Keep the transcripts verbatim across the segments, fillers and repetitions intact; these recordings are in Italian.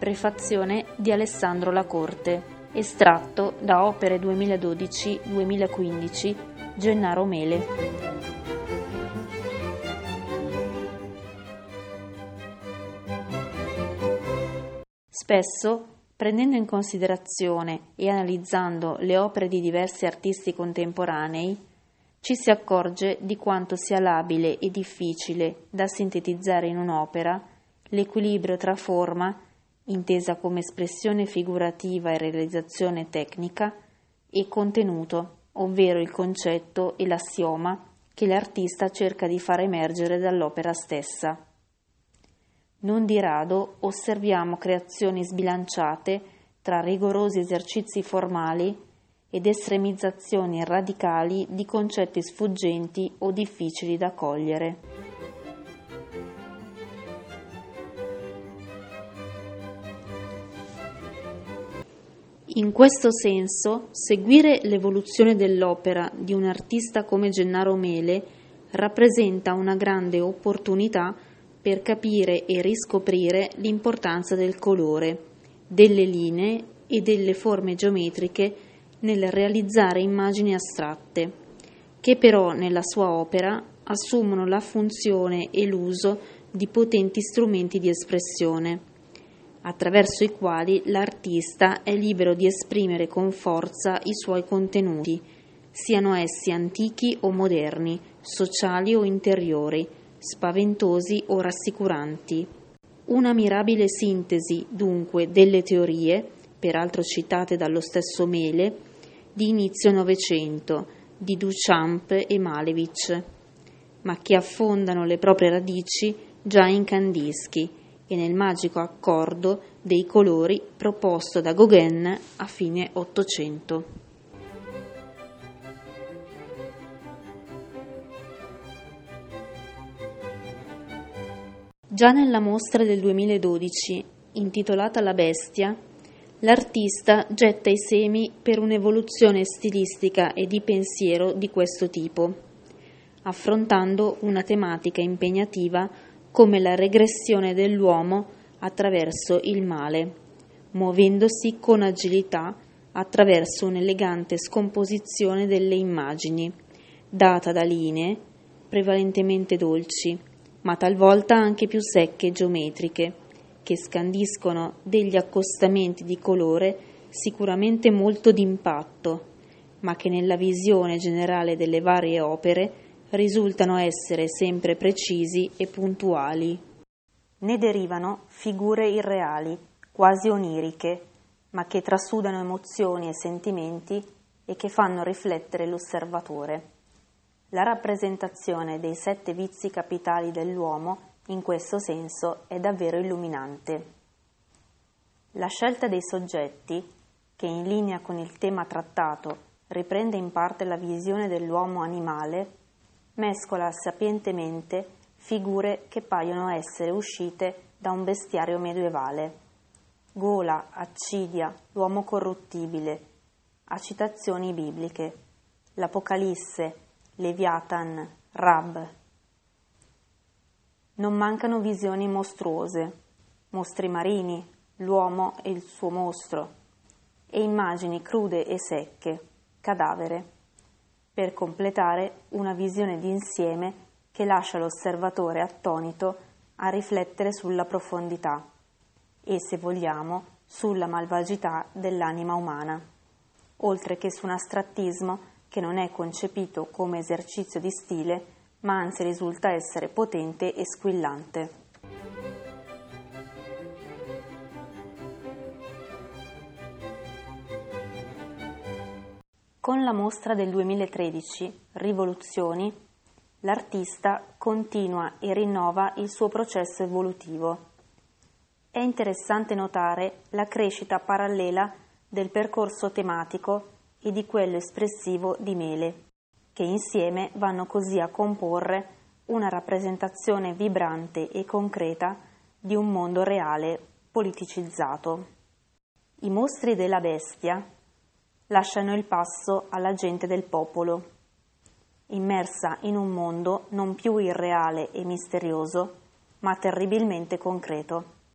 Prefazione di Alessandro Lacorte, estratto da Opere duemiladodici duemilaquindici, Gennaro Mele. Spesso, prendendo in considerazione e analizzando le opere di diversi artisti contemporanei, ci si accorge di quanto sia labile e difficile da sintetizzare in un'opera l'equilibrio tra forma, intesa come espressione figurativa e realizzazione tecnica, e contenuto, ovvero il concetto e l'assioma che l'artista cerca di far emergere dall'opera stessa. Non di rado osserviamo creazioni sbilanciate tra rigorosi esercizi formali ed estremizzazioni radicali di concetti sfuggenti o difficili da cogliere. In questo senso, seguire l'evoluzione dell'opera di un artista come Gennaro Mele rappresenta una grande opportunità per capire e riscoprire l'importanza del colore, delle linee e delle forme geometriche nel realizzare immagini astratte, che però nella sua opera assumono la funzione e l'uso di potenti strumenti di espressione, attraverso i quali l'artista è libero di esprimere con forza i suoi contenuti, siano essi antichi o moderni, sociali o interiori, spaventosi o rassicuranti. Una mirabile sintesi, dunque, delle teorie, peraltro citate dallo stesso Mele, di inizio Novecento, di Duchamp e Malevich, ma che affondano le proprie radici già in Kandinsky e nel magico accordo dei colori proposto da Gauguin a fine Ottocento. Già nella mostra del duemiladodici, intitolata La Bestia, l'artista getta i semi per un'evoluzione stilistica e di pensiero di questo tipo, affrontando una tematica impegnativa come la regressione dell'uomo attraverso il male, muovendosi con agilità attraverso un'elegante scomposizione delle immagini, data da linee prevalentemente dolci, ma talvolta anche più secche e geometriche, che scandiscono degli accostamenti di colore sicuramente molto d'impatto, ma che nella visione generale delle varie opere risultano essere sempre precisi e puntuali. Ne derivano figure irreali, quasi oniriche, ma che trasudano emozioni e sentimenti e che fanno riflettere l'osservatore. La rappresentazione dei sette vizi capitali dell'uomo, in questo senso, è davvero illuminante. La scelta dei soggetti, che in linea con il tema trattato riprende in parte la visione dell'uomo animale, mescola sapientemente figure che paiono essere uscite da un bestiario medievale. Gola, Accidia, l'uomo corruttibile, a citazioni bibliche, l'Apocalisse, Leviathan, Rab. Non mancano visioni mostruose, mostri marini, l'uomo e il suo mostro, e immagini crude e secche, cadavere, per completare una visione d'insieme che lascia l'osservatore attonito a riflettere sulla profondità e, se vogliamo, sulla malvagità dell'anima umana, oltre che su un astrattismo che non è concepito come esercizio di stile, ma anzi risulta essere potente e squillante. Con la mostra del duemilatredici, Rivoluzioni, l'artista continua e rinnova il suo processo evolutivo. È interessante notare la crescita parallela del percorso tematico e di quello espressivo di Mele, che insieme vanno così a comporre una rappresentazione vibrante e concreta di un mondo reale politicizzato. I mostri della bestia lasciano il passo alla gente del popolo, immersa in un mondo non più irreale e misterioso, ma terribilmente concreto.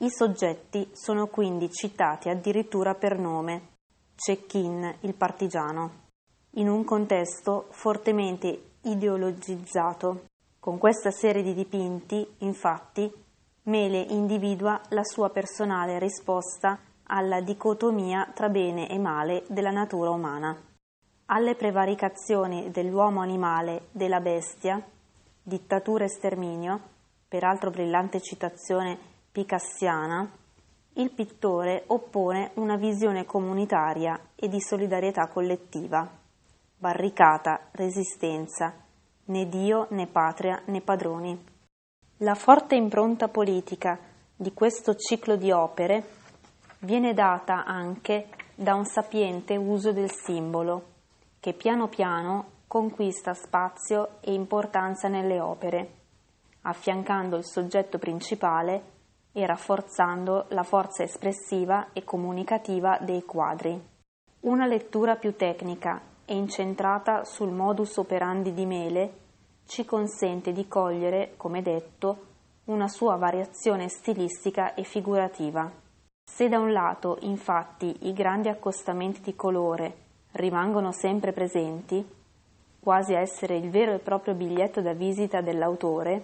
I soggetti sono quindi citati addirittura per nome, Cecchin, il partigiano, in un contesto fortemente ideologizzato. Con questa serie di dipinti, infatti, Mele individua la sua personale risposta alla dicotomia tra bene e male della natura umana. Alle prevaricazioni dell'uomo animale, della bestia, dittatura e sterminio, peraltro brillante citazione picassiana, il pittore oppone una visione comunitaria e di solidarietà collettiva. Barricata, resistenza, né Dio né patria né padroni. La forte impronta politica di questo ciclo di opere viene data anche da un sapiente uso del simbolo, che piano piano conquista spazio e importanza nelle opere, affiancando il soggetto principale e rafforzando la forza espressiva e comunicativa dei quadri. Una lettura più tecnica e incentrata sul modus operandi di Mele ci consente di cogliere, come detto, una sua variazione stilistica e figurativa. Se da un lato, infatti, i grandi accostamenti di colore rimangono sempre presenti, quasi a essere il vero e proprio biglietto da visita dell'autore,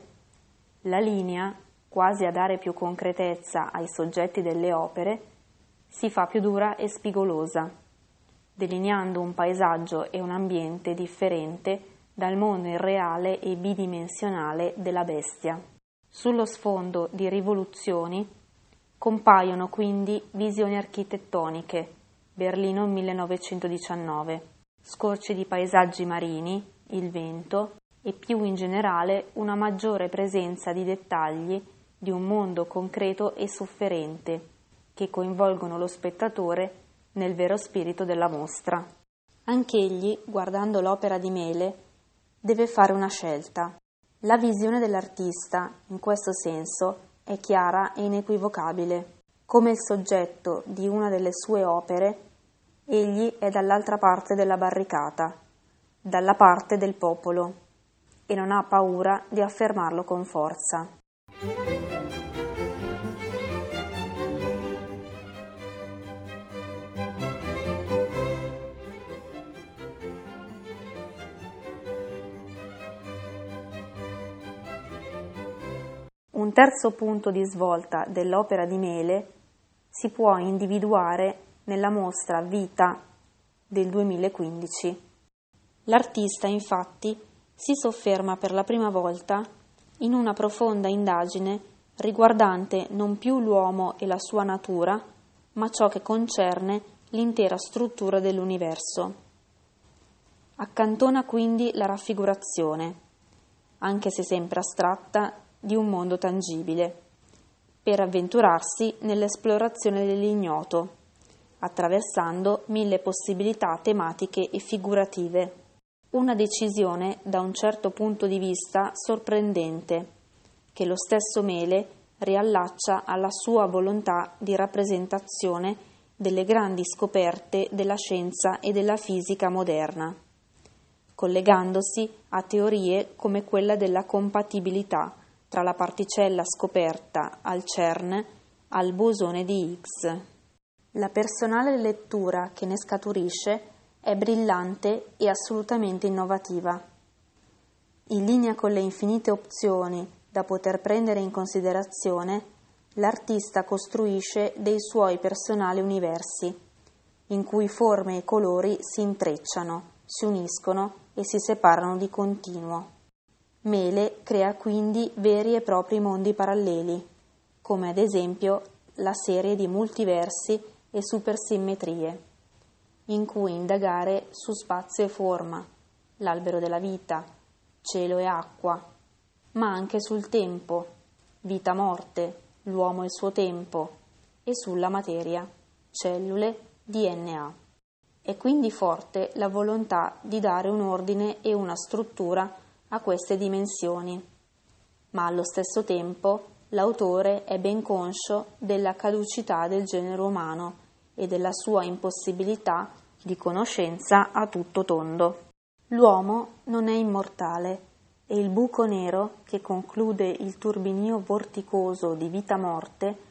la linea, quasi a dare più concretezza ai soggetti delle opere, si fa più dura e spigolosa, delineando un paesaggio e un ambiente differente dal mondo irreale e bidimensionale della bestia. Sullo sfondo di rivoluzioni compaiono quindi visioni architettoniche, Berlino millenovecentodiciannove, scorci di paesaggi marini, il vento e più in generale una maggiore presenza di dettagli di un mondo concreto e sofferente che coinvolgono lo spettatore nel vero spirito della mostra. Anch'egli, guardando l'opera di Mele, deve fare una scelta. La visione dell'artista, in questo senso, è chiara e inequivocabile. Come il soggetto di una delle sue opere, egli è dall'altra parte della barricata, dalla parte del popolo, e non ha paura di affermarlo con forza. Un terzo punto di svolta dell'opera di Mele si può individuare nella mostra Vita del duemilaquindici. L'artista, infatti, si sofferma per la prima volta in una profonda indagine riguardante non più l'uomo e la sua natura, ma ciò che concerne l'intera struttura dell'universo. Accantona quindi la raffigurazione, anche se sempre astratta, di un mondo tangibile, per avventurarsi nell'esplorazione dell'ignoto, attraversando mille possibilità tematiche e figurative. Una decisione da un certo punto di vista sorprendente, che lo stesso Mele riallaccia alla sua volontà di rappresentazione delle grandi scoperte della scienza e della fisica moderna, collegandosi a teorie come quella della compatibilità tra la particella scoperta al CERN al bosone di Higgs. La personale lettura che ne scaturisce è brillante e assolutamente innovativa. In linea con le infinite opzioni da poter prendere in considerazione, l'artista costruisce dei suoi personali universi, in cui forme e colori si intrecciano, si uniscono e si separano di continuo. Mele crea quindi veri e propri mondi paralleli, come ad esempio la serie di multiversi e supersimmetrie, in cui indagare su spazio e forma, l'albero della vita, cielo e acqua, ma anche sul tempo, vita-morte, l'uomo e il suo tempo, e sulla materia, cellule, D N A. È quindi forte la volontà di dare un ordine e una struttura a queste dimensioni, ma allo stesso tempo l'autore è ben conscio della caducità del genere umano e della sua impossibilità di conoscenza a tutto tondo. L'uomo non è immortale e il buco nero che conclude il turbinio vorticoso di vita-morte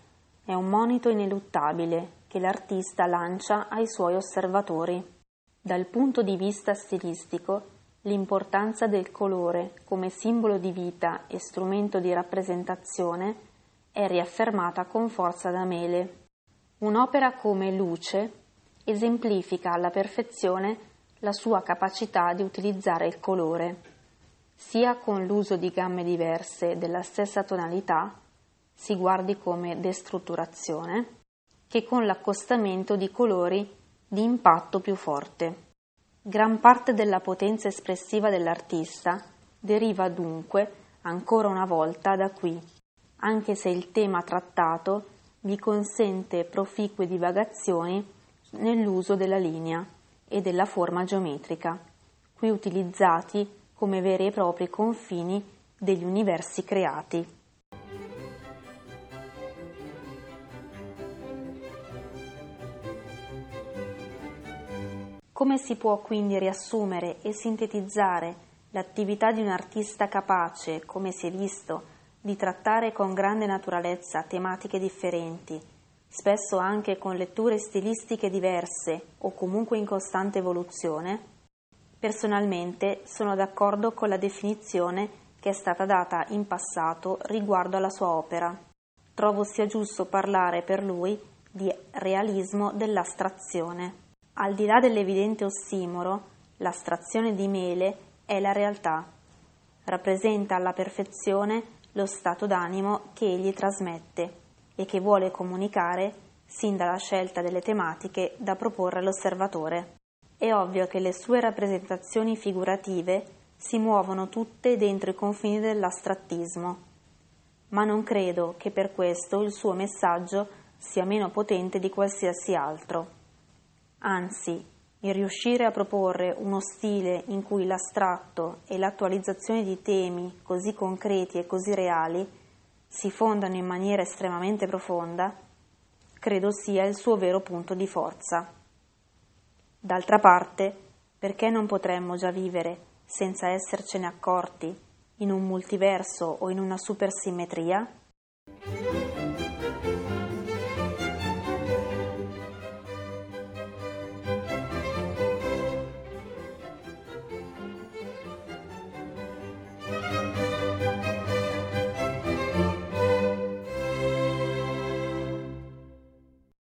è un monito ineluttabile che l'artista lancia ai suoi osservatori. Dal punto di vista stilistico, l'importanza del colore come simbolo di vita e strumento di rappresentazione è riaffermata con forza da Mele. Un'opera come Luce esemplifica alla perfezione la sua capacità di utilizzare il colore, sia con l'uso di gamme diverse della stessa tonalità, si guardi come destrutturazione, che con l'accostamento di colori di impatto più forte. Gran parte della potenza espressiva dell'artista deriva dunque, ancora una volta, da qui, anche se il tema trattato vi consente proficue divagazioni nell'uso della linea e della forma geometrica, qui utilizzati come veri e propri confini degli universi creati. Come si può quindi riassumere e sintetizzare l'attività di un artista capace, come si è visto, di trattare con grande naturalezza tematiche differenti, spesso anche con letture stilistiche diverse o comunque in costante evoluzione? Personalmente sono d'accordo con la definizione che è stata data in passato riguardo alla sua opera. Trovo sia giusto parlare per lui di realismo dell'astrazione. Al di là dell'evidente ossimoro, l'astrazione di Mele è la realtà. Rappresenta alla perfezione lo stato d'animo che egli trasmette e che vuole comunicare sin dalla scelta delle tematiche da proporre all'osservatore. È ovvio che le sue rappresentazioni figurative si muovono tutte dentro i confini dell'astrattismo, ma non credo che per questo il suo messaggio sia meno potente di qualsiasi altro. Anzi, il riuscire a proporre uno stile in cui l'astratto e l'attualizzazione di temi così concreti e così reali si fondano in maniera estremamente profonda, credo sia il suo vero punto di forza. D'altra parte, perché non potremmo già vivere, senza essercene accorti, in un multiverso o in una supersimmetria?